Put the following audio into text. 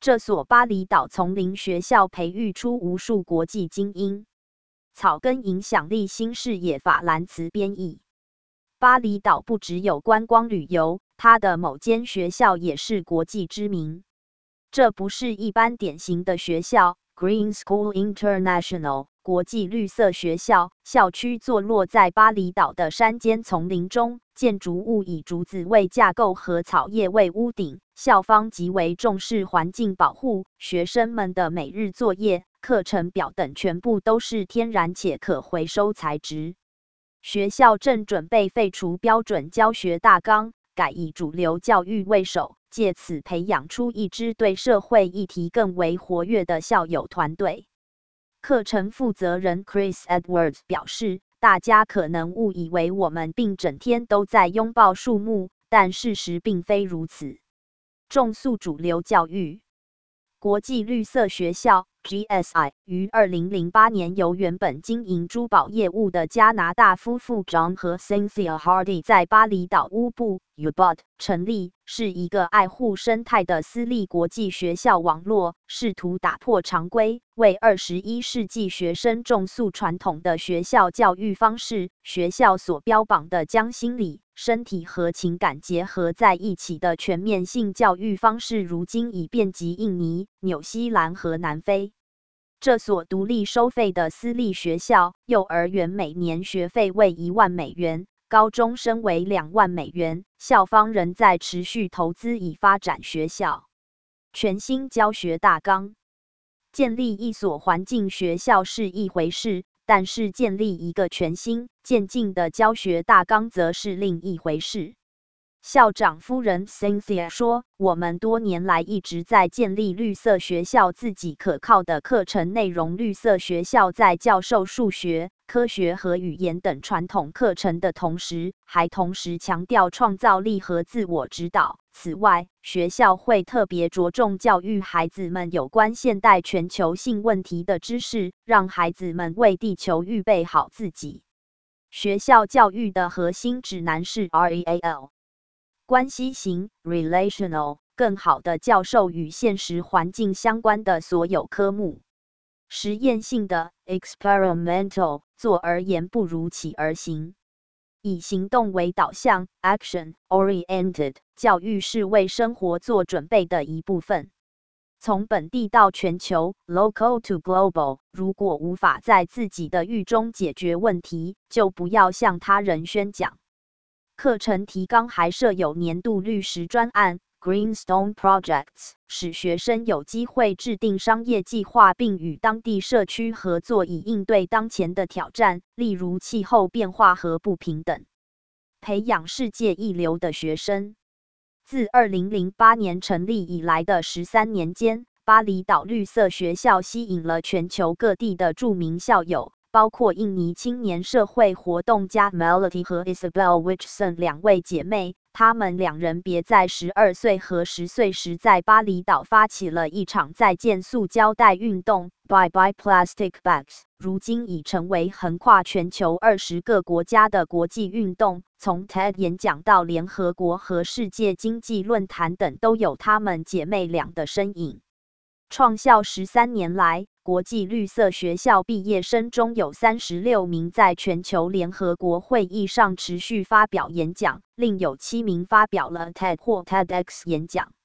这所巴厘岛丛林学校培育出无数国际精英。草根影响力新视野法兰茨编译。巴厘岛不只有观光旅游，它的某间学校也是国际知名。这不是一般典型的学校 ，Green School International 国际绿色学校。校区坐落在巴厘岛的山间丛林中，建筑物以竹子为架构和草叶为屋顶。校方极为重视环境保护，学生们的每日作业、课程表等全部都是天然且可回收材质。学校正准备废除标准教学大纲，改以主流教育为首，借此培养出一支对社会议题更为活跃的校友团队。课程负责人 Chris Edwards 表示，大家可能误以为我们并整天都在拥抱树木，但事实并非如此。重塑主流教育。国际绿色学校 GSI 于2008年由原本经营珠宝业务的加拿大夫妇 John 和 Cynthia Hardy 在巴厘岛乌布 Ubud 成立，是一个爱护生态的私立国际学校网络，试图打破常规，为21世纪学生重塑传统的学校教育方式。学校所标榜的将心理、身体和情感结合在一起的全面性教育方式，如今已遍及印尼、纽西兰和南非。这所独立收费的私立学校，幼儿园每年学费为1万美元，高中生为2万美元。校方仍在持续投资以发展学校。全新教学大纲。建立一所环境学校是一回事，但是建立一个全新、渐进的教学大纲则是另一回事。校长夫人 Cynthia 说，我们多年来一直在建立绿色学校自己可靠的课程内容。绿色学校在教授数学、科学和语言等传统课程的同时，还同时强调创造力和自我指导。此外，学校会特别着重教育孩子们有关现代全球性问题的知识，让孩子们为地球预备好自己。学校教育的核心指南是 REAL。关系型 relational 更好的教授与现实环境相关的所有科目。实验性的 experimental 做而言不如起而行。以行动为导向 action oriented 教育是为生活做准备的一部分。从本地到全球 local to global 如果无法在自己的域中解决问题，就不要向他人宣讲。课程提纲还设有年度绿石专案 Greenstone Projects， 使学生有机会制定商业计划，并与当地社区合作，以应对当前的挑战，例如气候变化和不平等。培养世界一流的学生。自2008年成立以来的13年间，巴厘岛绿色学校吸引了全球各地的著名校友，包括印尼青年社会活动家 Melody 和 Isabel Wichson 2位姐妹。她们2人别在12岁和10岁时在巴厘岛发起了一场再见塑胶袋运动 Bye Bye Plastic Bags， 如今已成为横跨全球20个国家的国际运动。从 TED 演讲到联合国和世界经济论坛等，都有她们姐妹俩的身影。创校13年来，国际绿色学校毕业生中有36名在全球联合国会议上持续发表演讲，另有7名发表了 TED 或 TEDx 演讲。